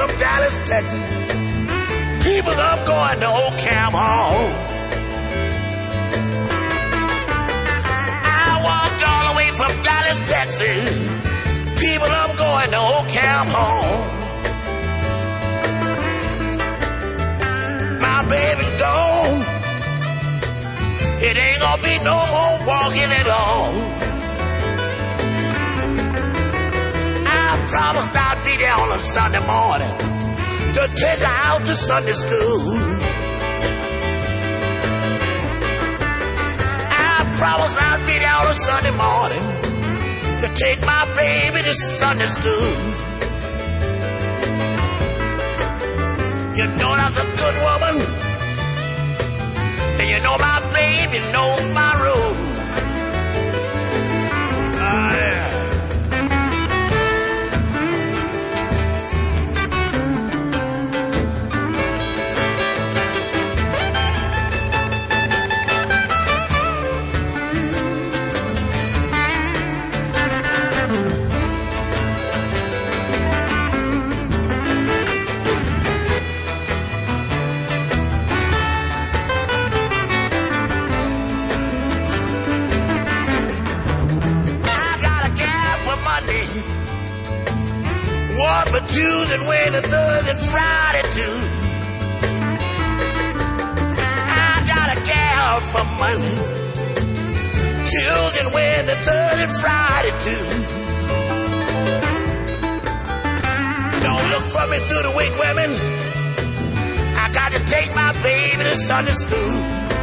from Dallas, Texas. People, I'm going to Old Camp Hall. I walked all the way from Dallas, Texas. People, I'm going to Old Camp Hall. My baby's gone. It ain't gonna be no more walking at all. I promised I'd be there on a Sunday morning to take her out to Sunday school. I promised I'd be there on a Sunday morning to take my baby to Sunday school. You know that's a good woman, and you know my baby knows my rules. Oh, yeah. One for Tuesday and Wednesday, Thursday and Friday too. I got a gal for Monday, Tuesday and Wednesday, Thursday and Friday too. Don't look for me through the week, women. I got to take my baby to Sunday school.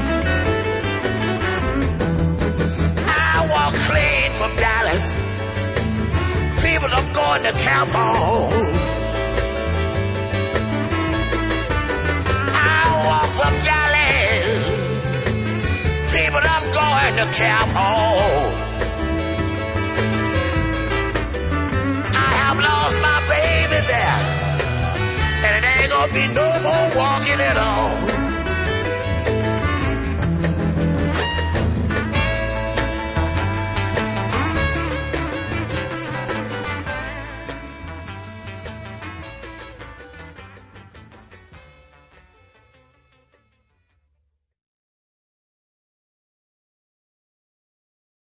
I walk clean from Dallas. People, I'm going to Camp Hall. I walk from Dallas. People, I'm going to Camp Hall. I have lost my baby there, and it ain't gonna be no